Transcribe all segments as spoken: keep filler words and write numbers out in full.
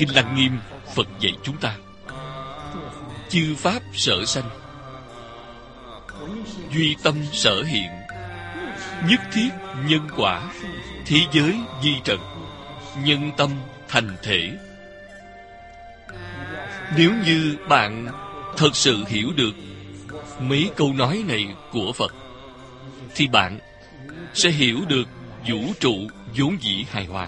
Kinh Lăng Nghiêm, Phật dạy chúng ta: chư pháp sở sanh, duy tâm sở hiện, nhất thiết nhân quả, thế giới di trần, nhân tâm thành thể. Nếu như bạn thật sự hiểu được mấy câu nói này của Phật, thì bạn sẽ hiểu được vũ trụ vốn dĩ hài hòa.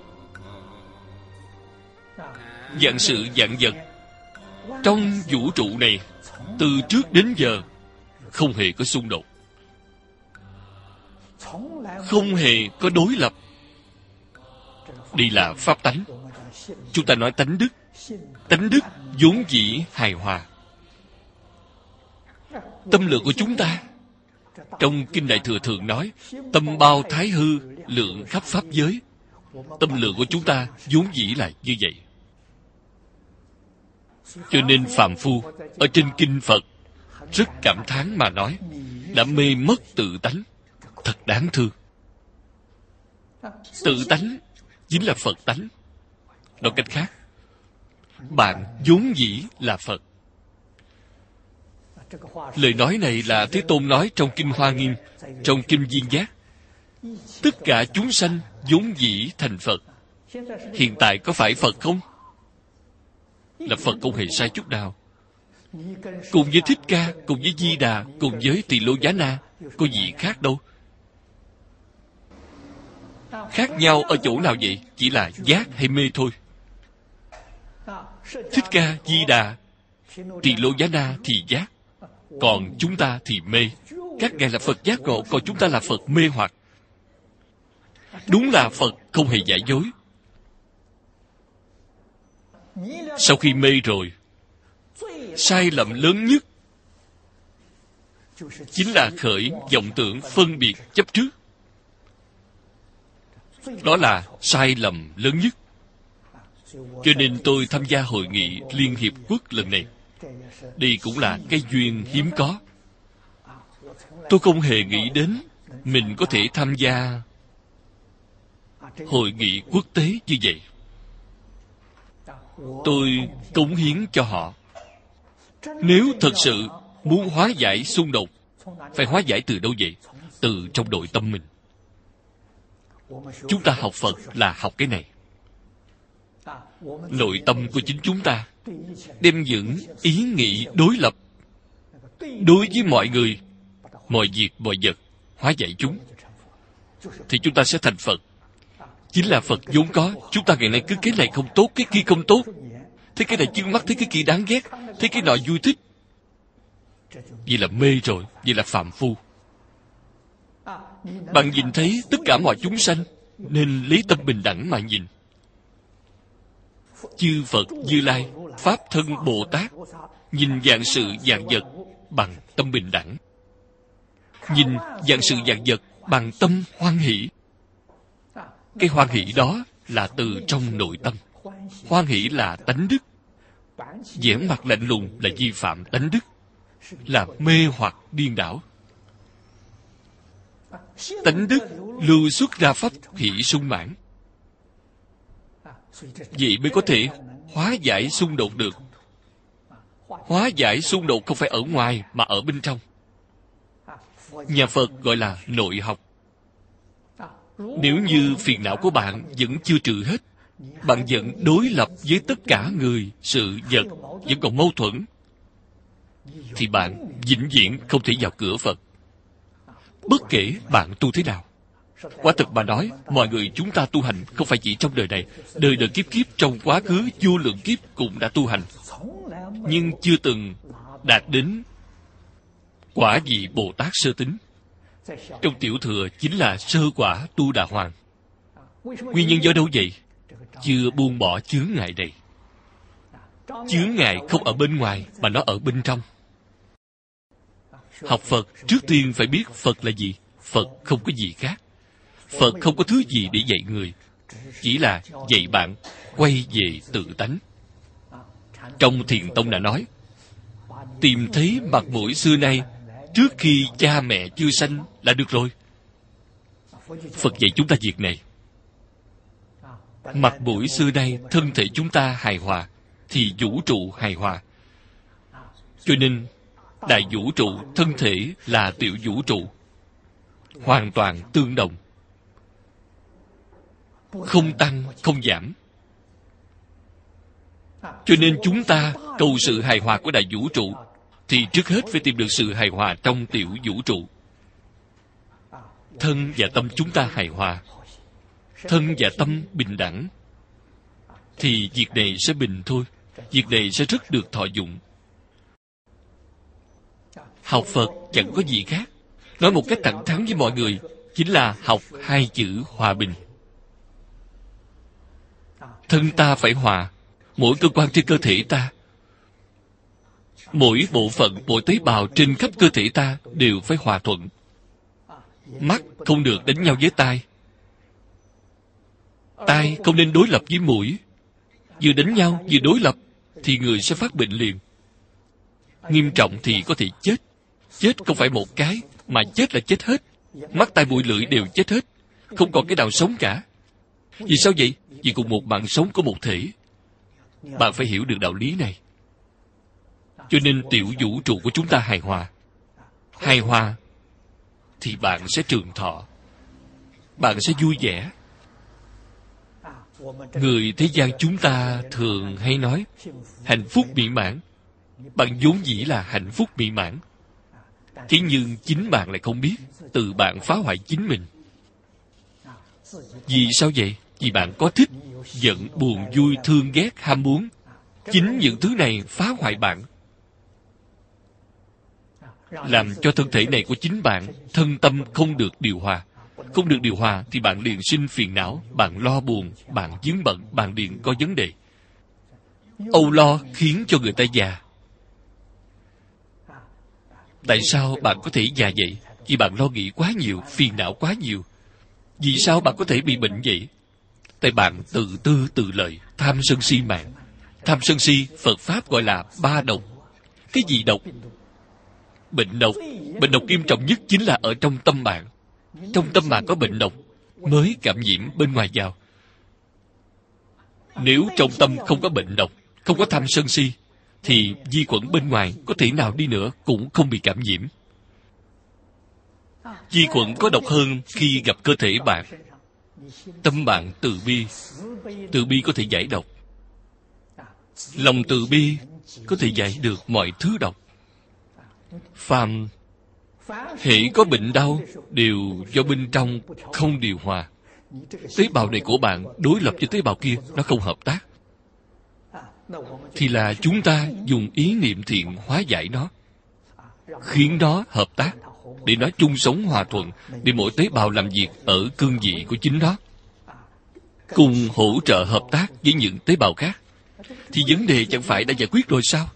Vạn sự vạn vật trong vũ trụ này, từ trước đến giờ không hề có xung đột, không hề có đối lập. Đây là pháp tánh. Chúng ta nói tánh đức. Tánh đức vốn dĩ hài hòa. Tâm lượng của chúng ta, trong Kinh Đại Thừa thường nói, tâm bao thái hư, lượng khắp pháp giới. Tâm lượng của chúng ta vốn dĩ là như vậy. Cho nên phàm phu ở trên kinh Phật rất cảm thán mà nói: đã mê mất tự tánh, thật đáng thương. Tự tánh chính là Phật tánh. Nói cách khác, bạn vốn dĩ là Phật. Lời nói này là Thế Tôn nói trong Kinh Hoa Nghiêm, trong Kinh Viên Giác. Tất cả chúng sanh vốn dĩ thành Phật. Hiện tại có phải Phật không? Là Phật không hề sai chút nào. Cùng với Thích Ca, cùng với Di Đà, cùng với Tỳ Lô Giá Na, có gì khác đâu. Khác nhau ở chỗ nào vậy? Chỉ là giác hay mê thôi. Thích Ca, Di Đà, Tỳ Lô Giá Na thì giác, còn chúng ta thì mê. Các ngài là Phật giác ngộ, còn chúng ta là Phật mê hoặc. Đúng là Phật không hề giả dối. Sau khi mê rồi, sai lầm lớn nhất chính là khởi vọng tưởng phân biệt chấp trước. Đó là sai lầm lớn nhất. Cho nên tôi tham gia hội nghị Liên Hiệp Quốc lần này. Đây cũng là cái duyên hiếm có. Tôi không hề nghĩ đến mình có thể tham gia hội nghị quốc tế như vậy. Tôi cống hiến cho họ. Nếu thật sự muốn hóa giải xung đột, phải hóa giải từ đâu vậy? Từ trong nội tâm mình. Chúng ta học Phật là học cái này. Nội tâm của chính chúng ta đem những ý nghĩ đối lập đối với mọi người, mọi việc, mọi vật, hóa giải chúng, thì chúng ta sẽ thành Phật. Chính là Phật vốn có. Chúng ta ngày nay cứ cái này không tốt, cái kia không tốt, thấy cái này chướng mắt, thấy cái kia đáng ghét, thấy cái nọ vui thích. Vậy là mê rồi, vậy là phàm phu. Bạn nhìn thấy tất cả mọi chúng sanh, nên lấy tâm bình đẳng mà nhìn. Chư Phật Như Lai, Pháp Thân Bồ Tát, nhìn vạn sự vạn vật bằng tâm bình đẳng. Nhìn vạn sự vạn vật bằng tâm hoan hỷ. Cái hoan hỷ đó là từ trong nội tâm. Hoan hỷ là tánh đức. Vẻ mặt lạnh lùng là vi phạm tánh đức, là mê hoặc điên đảo. Tánh đức lưu xuất ra pháp hỷ sung mãn. Vậy mới có thể hóa giải xung đột được. Hóa giải xung đột không phải ở ngoài mà ở bên trong. Nhà Phật gọi là nội học. Nếu như phiền não của bạn vẫn chưa trừ hết, bạn vẫn đối lập với tất cả người, sự, vật, vẫn còn mâu thuẫn, thì bạn vĩnh viễn không thể vào cửa Phật. Bất kể bạn tu thế nào. Quả thực mà nói, mọi người chúng ta tu hành không phải chỉ trong đời này. Đời đời kiếp kiếp trong quá khứ vô lượng kiếp cũng đã tu hành, nhưng chưa từng đạt đến quả vị Bồ Tát sơ tính. Trong tiểu thừa chính là sơ quả tu đà hoàng. Nguyên nhân do đâu vậy? Chưa buông bỏ chướng ngại này. Chướng ngại không ở bên ngoài mà nó ở bên trong. Học Phật trước tiên phải biết Phật là gì. Phật không có gì khác. Phật không có thứ gì để dạy người, chỉ là dạy bạn quay về tự tánh. Trong Thiền Tông đã nói, tìm thấy mặt mũi xưa nay trước khi cha mẹ chưa sanh là được rồi. Phật dạy chúng ta việc này. Mặt mũi xưa nay thân thể chúng ta hài hòa, thì vũ trụ hài hòa. Cho nên đại vũ trụ thân thể là tiểu vũ trụ, hoàn toàn tương đồng, không tăng không giảm. Cho nên chúng ta cầu sự hài hòa của đại vũ trụ, thì trước hết phải tìm được sự hài hòa trong tiểu vũ trụ. Thân và tâm chúng ta hài hòa, thân và tâm bình đẳng, thì việc này sẽ bình thôi, việc này sẽ rất được thọ dụng. Học Phật chẳng có gì khác. Nói một cách thẳng thắn với mọi người, chính là học hai chữ hòa bình. Thân ta phải hòa, mỗi cơ quan trên cơ thể ta, mỗi bộ phận, mỗi tế bào trên khắp cơ thể ta đều phải hòa thuận. Mắt không được đánh nhau với tai, tai không nên đối lập với mũi. Vừa đánh nhau vừa đối lập thì người sẽ phát bệnh liền. Nghiêm trọng thì có thể chết. Chết không phải một cái, mà chết là chết hết. Mắt tai mũi lưỡi đều chết hết, không còn cái nào sống cả. Vì sao vậy? Vì cùng một mạng sống có một thể. Bạn phải hiểu được đạo lý này. Cho nên tiểu vũ trụ của chúng ta hài hòa. Hài hòa thì bạn sẽ trường thọ, bạn sẽ vui vẻ. Người thế gian chúng ta thường hay nói hạnh phúc mỹ mãn. Bạn vốn dĩ là hạnh phúc mỹ mãn, thế nhưng chính bạn lại không biết, tự bạn phá hoại chính mình. Vì sao vậy? Vì bạn có thích, giận, buồn, vui, thương, ghét, ham muốn. Chính những thứ này phá hoại bạn, làm cho thân thể này của chính bạn, thân tâm không được điều hòa. Không được điều hòa thì bạn liền sinh phiền não, bạn lo buồn, bạn vướng bận, bạn liền có vấn đề. Âu lo khiến cho người ta già. Tại sao bạn có thể già vậy? Vì bạn lo nghĩ quá nhiều, phiền não quá nhiều. Vì sao bạn có thể bị bệnh vậy? Tại bạn tự tư tự lợi, tham sân si mạng. Tham sân si, Phật Pháp gọi là ba độc. Cái gì độc? Bệnh độc. Bệnh độc nghiêm trọng nhất chính là ở trong tâm bạn. Trong tâm bạn có bệnh độc, mới cảm nhiễm bên ngoài vào. Nếu trong tâm không có bệnh độc, không có tham sân si, thì vi khuẩn bên ngoài có thể nào đi nữa cũng không bị cảm nhiễm. Vi khuẩn có độc hơn khi gặp cơ thể bạn. Tâm bạn từ bi, từ bi có thể giải độc. Lòng từ bi có thể giải được mọi thứ độc. Phàm hễ có bệnh đau đều do bên trong không điều hòa. Tế bào này của bạn đối lập với tế bào kia, nó không hợp tác, thì là chúng ta dùng ý niệm thiện hóa giải nó, khiến nó hợp tác, để nó chung sống hòa thuận, để mỗi tế bào làm việc ở cương vị của chính nó, cùng hỗ trợ hợp tác với những tế bào khác, thì vấn đề chẳng phải đã giải quyết rồi sao?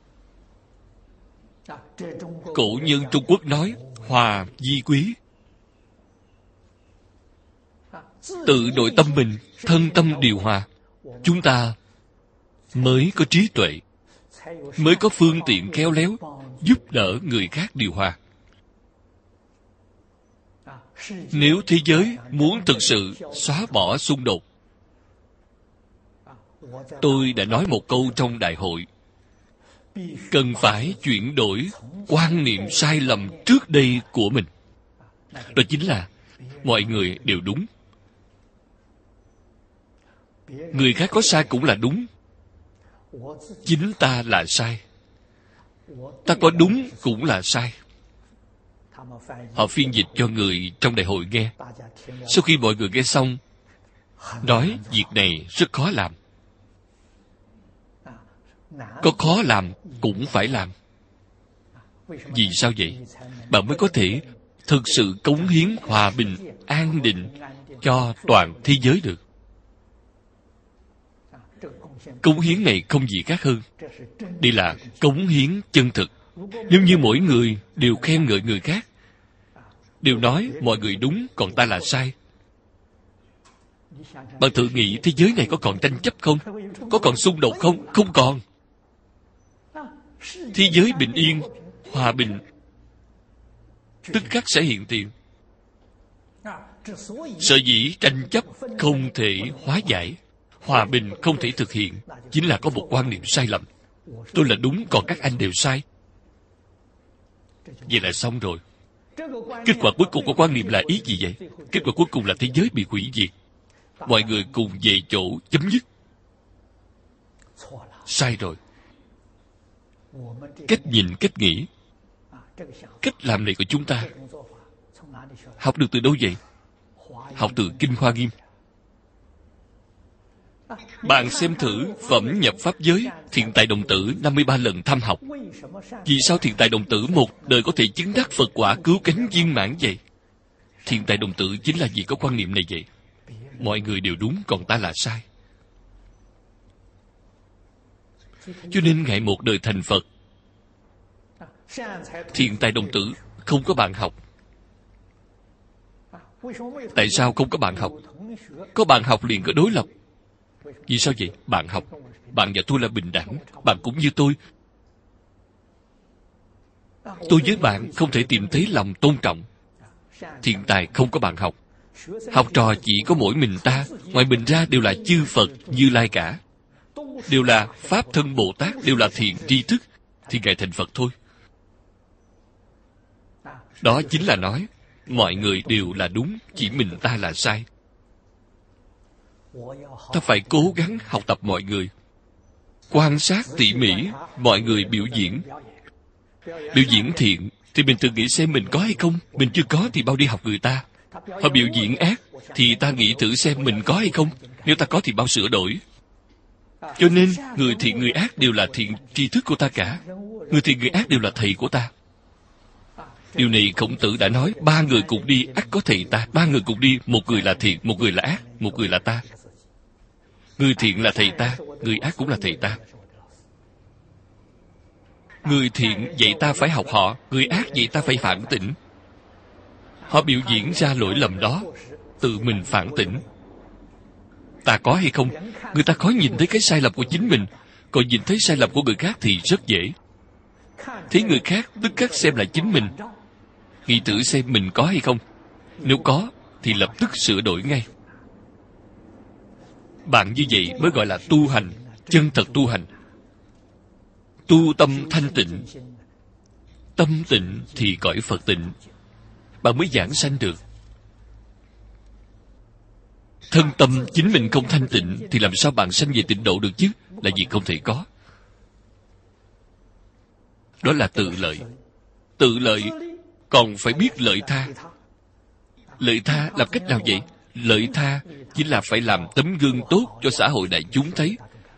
Cổ nhân Trung Quốc nói hòa vi quý. Tự nội tâm mình, thân tâm điều hòa, chúng ta mới có trí tuệ, mới có phương tiện khéo léo giúp đỡ người khác điều hòa. Nếu thế giới muốn thực sự xóa bỏ xung đột, tôi đã nói một câu trong đại hội, cần phải chuyển đổi quan niệm sai lầm trước đây của mình. Đó chính là mọi người đều đúng, người khác có sai cũng là đúng, chính ta là sai, ta có đúng cũng là sai. Họ phiên dịch cho người trong đại hội nghe. Sau khi mọi người nghe xong, nói việc này rất khó làm. Có khó làm cũng phải làm. Vì sao vậy? Bạn mới có thể thực sự cống hiến hòa bình, an định cho toàn thế giới được. Cống hiến này không gì khác hơn, đây là cống hiến chân thực. Nếu như mỗi người đều khen ngợi người khác, đều nói mọi người đúng còn ta là sai, bạn thử nghĩ thế giới này có còn tranh chấp không? Có còn xung đột không? Không còn. Thế giới bình yên, hòa bình tức khắc sẽ hiện tiền. Sở dĩ tranh chấp không thể hóa giải, Hòa bình không thể thực hiện, chính là có một quan niệm sai lầm. Tôi là đúng, còn các anh đều sai. Vậy là xong rồi. Kết quả cuối cùng của quan niệm là ý gì vậy? Kết quả cuối cùng là thế giới bị hủy diệt. Mọi người cùng về chỗ chấm dứt. Sai rồi. Cách nhìn, cách nghĩ, cách làm này của chúng ta học được từ đâu vậy? Học từ Kinh Hoa Nghiêm. Bạn xem thử Phẩm Nhập Pháp Giới, Thiện Tài Đồng Tử năm mươi ba lần thăm học. Vì sao Thiện Tài Đồng Tử một đời có thể chứng đắc Phật quả cứu cánh viên mãn vậy? Thiện Tài Đồng Tử chính là vì có quan niệm này vậy. Mọi người đều đúng, còn ta là sai. Cho nên Ngài một đời thành Phật. Thiện Tài Đồng Tử không có bạn học. Tại sao không có bạn học? Có bạn học liền có đối lập. Vì sao vậy? Bạn học, bạn và tôi là bình đẳng. Bạn cũng như tôi. Tôi với bạn không thể tìm thấy lòng tôn trọng. Thiện tài không có bạn học. Học trò chỉ có mỗi mình ta, ngoài mình ra đều là chư Phật, Như Lai cả. Đều là Pháp Thân Bồ Tát, đều là thiện tri thức. Thì Ngài thành Phật thôi. Đó chính là nói mọi người đều là đúng, chỉ mình ta là sai. Ta phải cố gắng học tập mọi người, quan sát tỉ mỉ mọi người biểu diễn. Biểu diễn thiện thì mình tự nghĩ xem mình có hay không. Mình chưa có thì bao đi học người ta. Họ biểu diễn ác thì ta nghĩ thử xem mình có hay không. Nếu ta có thì bao sửa đổi. Cho nên người thiện người ác đều là thiện tri thức của ta cả. Người thiện người ác đều là thầy của ta. Điều này Khổng Tử đã nói. Ba người cùng đi ắt có thầy ta. Ba người cùng đi, một người là thiện, một người là ác, một người là ta. Người thiện là thầy ta, người ác cũng là thầy ta. Người thiện dạy ta phải học họ, người ác dạy ta phải phản tỉnh. Họ biểu diễn ra lỗi lầm đó, tự mình phản tỉnh. Ta có hay không? Người ta khó nhìn thấy cái sai lầm của chính mình, còn nhìn thấy sai lầm của người khác thì rất dễ. Thấy người khác tức khắc xem là chính mình. Nghĩ thử xem mình có hay không. Nếu có thì lập tức sửa đổi ngay. Bạn như vậy mới gọi là tu hành, chân thật tu hành. Tu tâm thanh tịnh. Tâm tịnh thì cõi Phật tịnh. Bạn mới giảng sanh được. Thân tâm chính mình không thanh tịnh thì làm sao bạn sanh về tịnh độ được chứ? Là vì không thể có. Đó là tự lợi. Tự lợi còn phải biết lợi tha. Lợi tha làm cách nào vậy? Lợi tha chính là phải làm tấm gương tốt cho xã hội đại chúng thấy.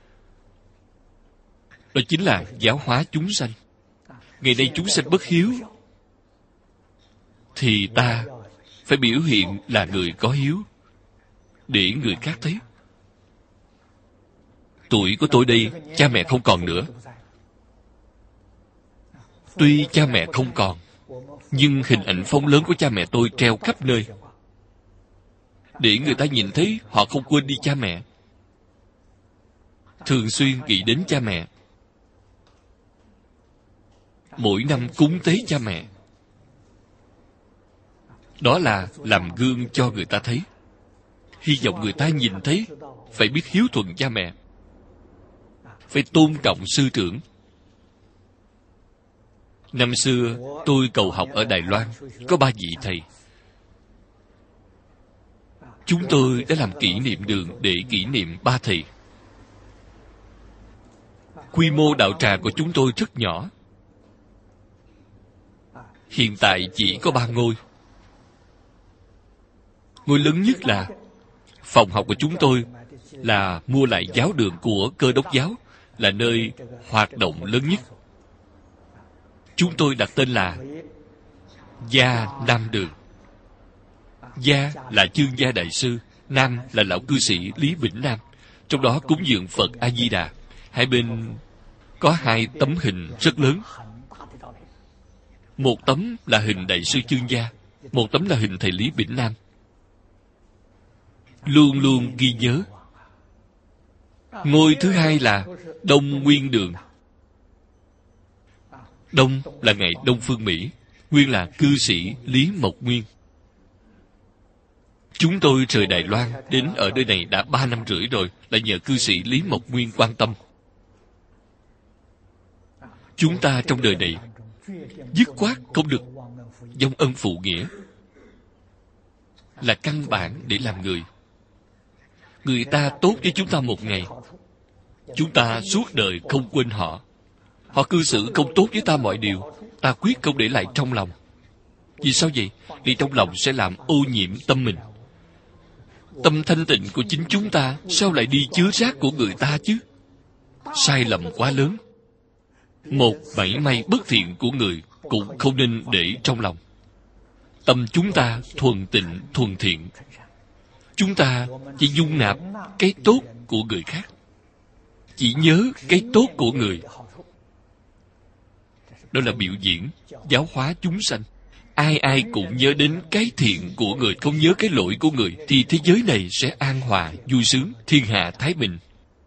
Đó chính là giáo hóa chúng sanh. Ngày nay chúng sanh bất hiếu, thì ta phải biểu hiện là người có hiếu, để người khác thấy. Tuổi của tôi đây, cha mẹ không còn nữa. Tuy cha mẹ không còn, nhưng hình ảnh phong lớn của cha mẹ tôi treo khắp nơi, để người ta nhìn thấy họ không quên đi cha mẹ, thường xuyên nghĩ đến cha mẹ, mỗi năm cúng tế cha mẹ. Đó là làm gương cho người ta thấy. Hy vọng người ta nhìn thấy, phải biết hiếu thuận cha mẹ, phải tôn trọng sư trưởng. Năm xưa tôi cầu học ở Đài Loan, có ba vị thầy. Chúng tôi đã làm kỷ niệm đường để kỷ niệm ba thầy. Quy mô đạo tràng của chúng tôi rất nhỏ. Hiện tại chỉ có ba ngôi. Ngôi lớn nhất là phòng học của chúng tôi là mua lại giáo đường của Cơ Đốc giáo, là nơi hoạt động lớn nhất. Chúng tôi đặt tên là Gia Nam Đường. Gia là Chương Gia Đại Sư, Nam là lão cư sĩ Lý Vĩnh Nam. Trong đó cúng dường Phật A Di Đà. Hai bên có hai tấm hình rất lớn. Một tấm là hình Đại sư Chương Gia, một tấm là hình thầy Lý Vĩnh Nam. Luôn luôn ghi nhớ. Ngôi thứ hai là Đông Nguyên Đường. Đông là ngày Đông Phương Mỹ, Nguyên là cư sĩ Lý Mộc Nguyên. Chúng tôi rời Đài Loan đến ở nơi này đã ba năm rưỡi rồi, là nhờ cư sĩ Lý Mộc Nguyên quan tâm. Chúng ta trong đời này dứt khoát không được vong ân phụ nghĩa, là căn bản để làm người. Người ta tốt với chúng ta một ngày, chúng ta suốt đời không quên họ. Họ cư xử không tốt với ta mọi điều, ta quyết không để lại trong lòng. Vì sao vậy? Vì trong lòng sẽ làm ô nhiễm tâm mình. Tâm thanh tịnh của chính chúng ta sao lại đi chứa rác của người ta chứ? Sai lầm quá lớn. Một mảy may bất thiện của người cũng không nên để trong lòng. Tâm chúng ta thuần tịnh, thuần thiện. Chúng ta chỉ dung nạp cái tốt của người khác, chỉ nhớ cái tốt của người. Đó là biểu diễn, giáo hóa chúng sanh. Ai ai cũng nhớ đến cái thiện của người, không nhớ cái lỗi của người, thì thế giới này sẽ an hòa, vui sướng, thiên hạ thái bình.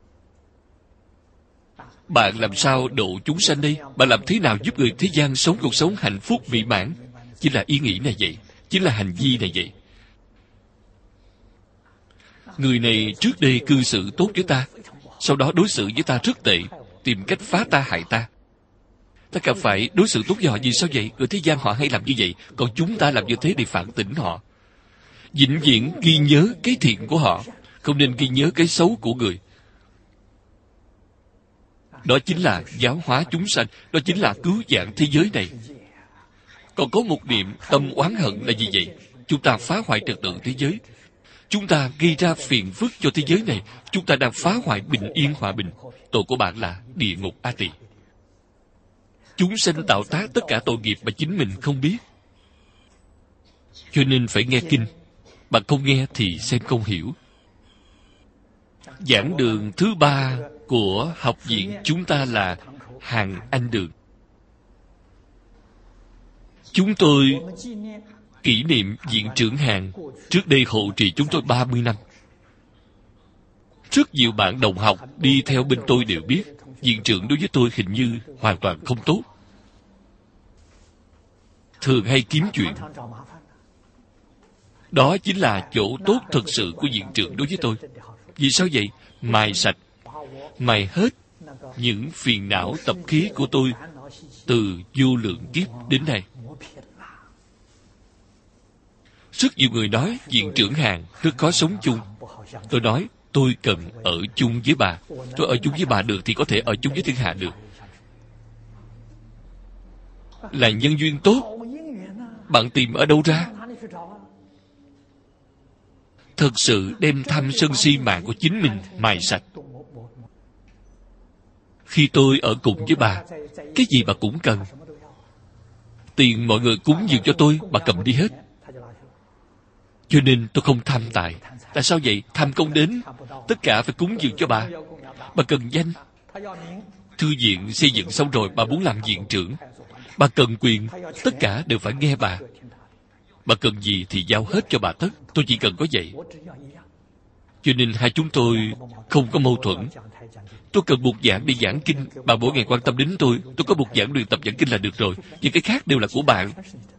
Bạn làm sao độ chúng sanh đây? Bạn làm thế nào giúp người thế gian sống cuộc sống hạnh phúc mỹ mãn? Chính là ý nghĩ này vậy, chính là hành vi này vậy. Người này trước đây cư xử tốt với ta, sau đó đối xử với ta rất tệ, tìm cách phá ta hại ta. Ta cần phải đối xử tốt với họ. Vì sao vậy? Người thế gian họ hay làm như vậy, còn chúng ta làm như thế để phản tỉnh họ. Vĩnh viễn ghi nhớ cái thiện của họ, không nên ghi nhớ cái xấu của người. Đó chính là giáo hóa chúng sanh, đó chính là cứu vãn thế giới này. Còn có một niệm tâm oán hận là gì vậy? Chúng ta phá hoại trật tự thế giới, chúng ta gây ra phiền phức cho thế giới này, chúng ta đang phá hoại bình yên hòa bình. Tội của bạn là địa ngục A Tỳ. Chúng sanh tạo tác tất cả tội nghiệp mà chính mình không biết. Cho nên phải nghe kinh. Bạn không nghe thì xem không hiểu. Giảng đường thứ ba của học viện chúng ta là Hàng Anh Đường. Chúng tôi kỷ niệm viện trưởng Hàng trước đây hộ trì chúng tôi ba mươi năm. Rất nhiều bạn đồng học đi theo bên tôi đều biết viện trưởng đối với tôi hình như hoàn toàn không tốt, thường hay kiếm chuyện. Đó chính là chỗ tốt thực sự của viện trưởng đối với tôi. Vì sao vậy? Mài sạch, mài hết những phiền não tập khí của tôi từ vô lượng kiếp đến nay. Rất nhiều người nói viện trưởng Hàng rất khó sống chung. Tôi nói tôi cần ở chung với bà. Tôi ở chung với bà được thì có thể ở chung với thiên hạ được. Là nhân duyên tốt, bạn tìm ở đâu ra? Thực sự đem tham sân si mạng của chính mình mài sạch. Khi tôi ở cùng với bà, cái gì bà cũng cần. Tiền mọi người cúng dường cho tôi, bà cầm đi hết. Cho nên tôi không tham tài. Tại sao vậy? Tham công đến, tất cả phải cúng dường cho bà. Bà cần danh. Thư viện xây dựng xong rồi, bà muốn làm viện trưởng. Bà cần quyền, tất cả đều phải nghe bà. Bà cần gì thì giao hết cho bà tất. Tôi chỉ cần có vậy. Cho nên hai chúng tôi không có mâu thuẫn. Tôi cần một giảng đi giảng kinh, bà mỗi ngày quan tâm đến tôi. Tôi có một giảng luyện tập giảng kinh là được rồi. Những cái khác đều là của bạn.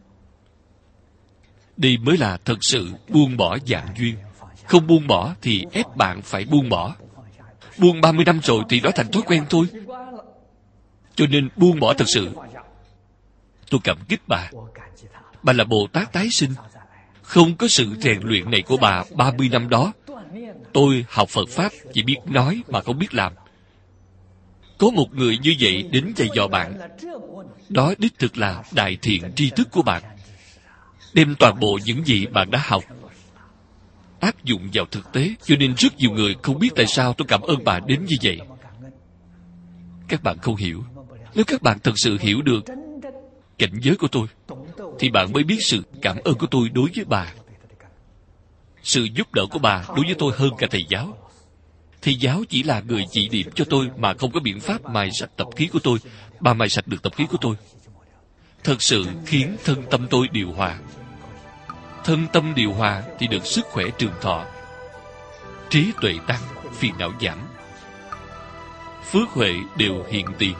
Đây mới là thật sự buông bỏ dạng duyên. Không buông bỏ thì ép bạn phải buông bỏ. Buông ba mươi năm rồi thì nó thành thói quen thôi. Cho nên buông bỏ thật sự. Tôi cảm kích bà. Bà là Bồ Tát tái sinh. Không có sự rèn luyện này của bà ba mươi năm đó, tôi học Phật Pháp chỉ biết nói mà không biết làm. Có một người như vậy đến dạy dò bạn, đó đích thực là đại thiện tri thức của bạn. Đem toàn bộ những gì bạn đã học áp dụng vào thực tế. Cho nên rất nhiều người không biết tại sao tôi cảm ơn bà đến như vậy. Các bạn không hiểu. Nếu các bạn thật sự hiểu được cảnh giới của tôi, thì bạn mới biết sự cảm ơn của tôi đối với bà. Sự giúp đỡ của bà đối với tôi hơn cả thầy giáo. Thầy giáo chỉ là người chỉ điểm cho tôi mà không có biện pháp mài sạch tập khí của tôi. Bà mài sạch được tập khí của tôi, thật sự khiến thân tâm tôi điều hòa. Thân tâm điều hòa thì được sức khỏe trường thọ, trí tuệ tăng, phiền não giảm, phước huệ đều hiện tiền.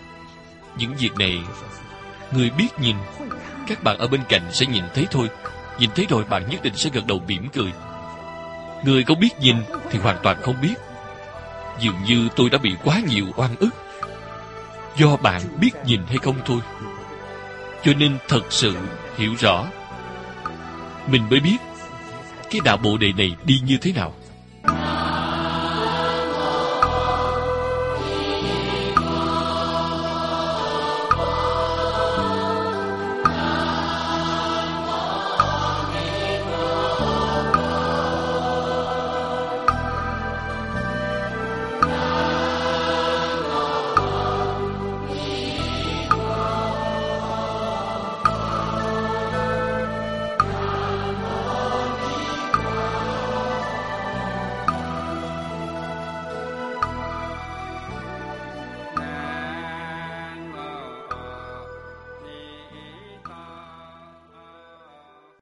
Những việc này người biết nhìn, các bạn ở bên cạnh sẽ nhìn thấy thôi. Nhìn thấy rồi bạn nhất định sẽ gật đầu mỉm cười. Người không biết nhìn thì hoàn toàn không biết. Dường như tôi đã bị quá nhiều oan ức, do bạn biết nhìn hay không thôi. Cho nên thật sự hiểu rõ, mình mới biết cái đạo Bồ Đề này đi như thế nào.